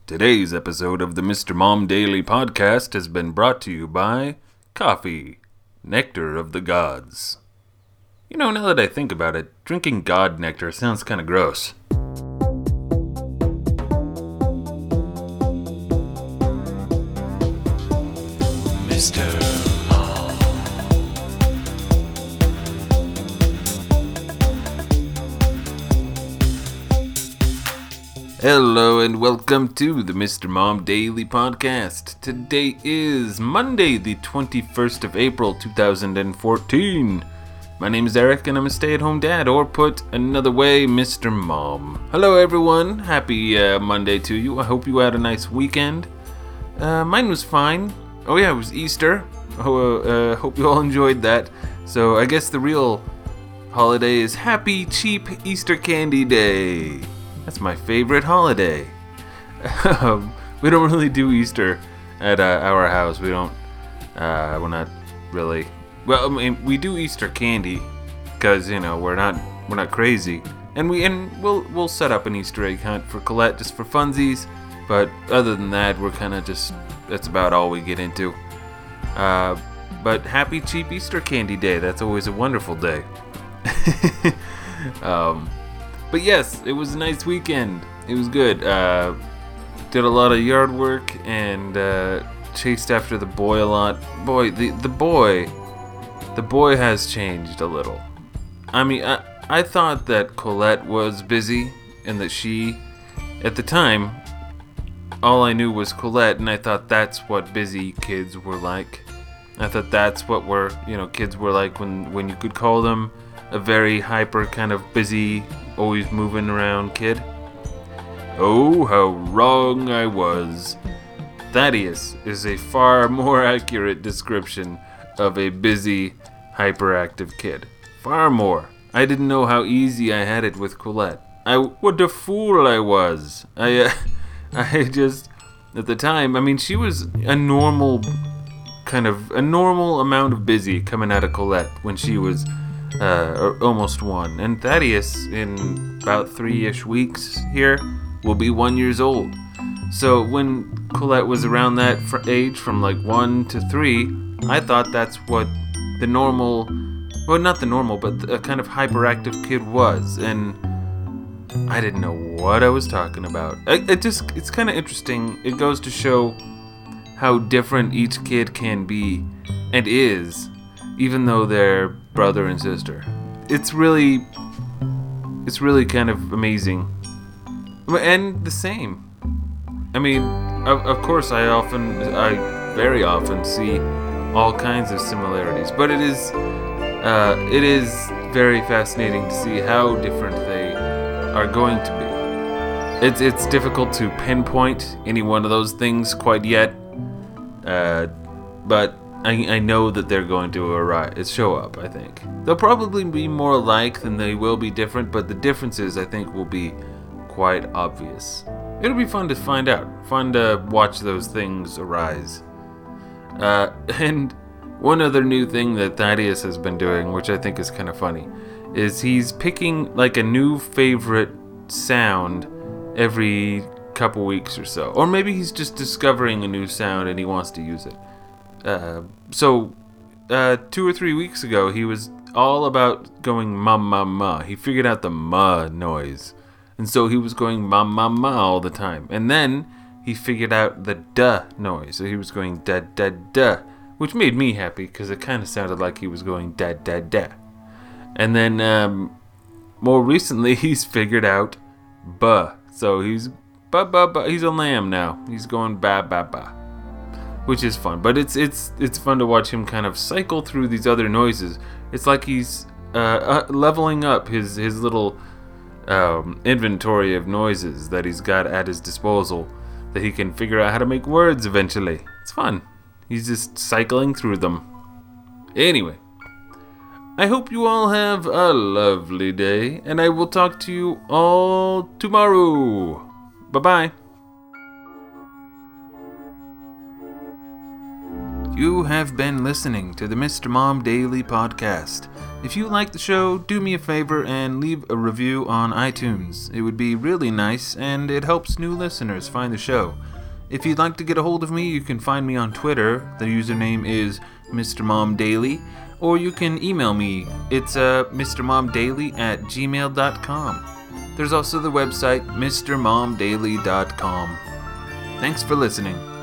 Today's episode of the Mr. Mom Daily Podcast has been brought to you by coffee, nectar of the gods. You know, now that I think about it, drinking god nectar sounds kind of gross. Mr. Hello and welcome to the Mr. Mom Daily Podcast. Today is Monday, the 21st of April, 2014. My name is Eric and I'm a stay-at-home dad, or put another way, Mr. Mom. Hello everyone, happy Monday to you. I hope you had a nice weekend. Mine was fine. Oh yeah, it was Easter. Hope you all enjoyed that. So I guess the real holiday is Happy Cheap Easter Candy Day. That's my favorite holiday. We don't really do Easter at our house. We don't. We're not really. Well, I mean, we do Easter candy because we're not crazy, and we'll set up an Easter egg hunt for Colette just for funsies. But other than that, we're kind of just. That's about all we get into. But Happy Cheap Easter Candy Day. That's always a wonderful day. But yes, it was a nice weekend. It was good. Did a lot of yard work and chased after the boy a lot. Boy, the boy has changed a little. I mean, I thought that Colette was busy and that she, at the time, all I knew was Colette, and I thought that's what busy kids were like. I thought that's what kids were like when you could call them a very hyper kind of busy, always moving around kid. Oh, how wrong I was. Thaddeus is a far more accurate description of a busy, hyperactive kid. Far more. I didn't know how easy I had it with Colette. What a fool I was. I just, at the time, I mean, she was a normal amount of busy coming out of Colette when she was almost 1. And Thaddeus, in about 3-ish weeks here, will be 1 year old. So when Colette was around that age, from like 1 to 3, I thought that's what the normal, well, not the normal, but a kind of hyperactive kid was. And I didn't know what I was talking about. It's kind of interesting. It goes to show how different each kid can be and is, even though they're brother and sister. It's really kind of amazing. And the same. I mean, of course I very often see all kinds of similarities, but it is very fascinating to see how different they are going to be. It's difficult to pinpoint any one of those things quite yet, but I know that they're going to show up, I think. They'll probably be more alike than they will be different, but the differences, I think, will be quite obvious. It'll be fun to find out. Fun to watch those things arise. And one other new thing that Thaddeus has been doing, which I think is kind of funny, is he's picking like a new favorite sound every couple weeks or so. Or maybe he's just discovering a new sound and he wants to use it. So 2 or 3 weeks ago, he was all about going ma ma ma. He figured out the ma noise. And so he was going ma ma ma all the time. And then he figured out the duh noise. So he was going da da da, which made me happy because it kind of sounded like he was going da da da. And then more recently, he's figured out ba. So he's ba ba ba. He's a lamb now. He's going ba ba ba, which is fun. But it's fun to watch him kind of cycle through these other noises. It's like he's leveling up his little inventory of noises that he's got at his disposal, that he can figure out how to make words eventually. It's fun. He's just cycling through them. Anyway, I hope you all have a lovely day, and I will talk to you all tomorrow. Bye-bye. You have been listening to the Mr. Mom Daily Podcast. If you like the show, do me a favor and leave a review on iTunes. It would be really nice, and it helps new listeners find the show. If you'd like to get a hold of me, you can find me on Twitter. The username is Mr. Mom Daily, or you can email me. It's mrmomdaily@gmail.com. There's also the website mrmomdaily.com. Thanks for listening.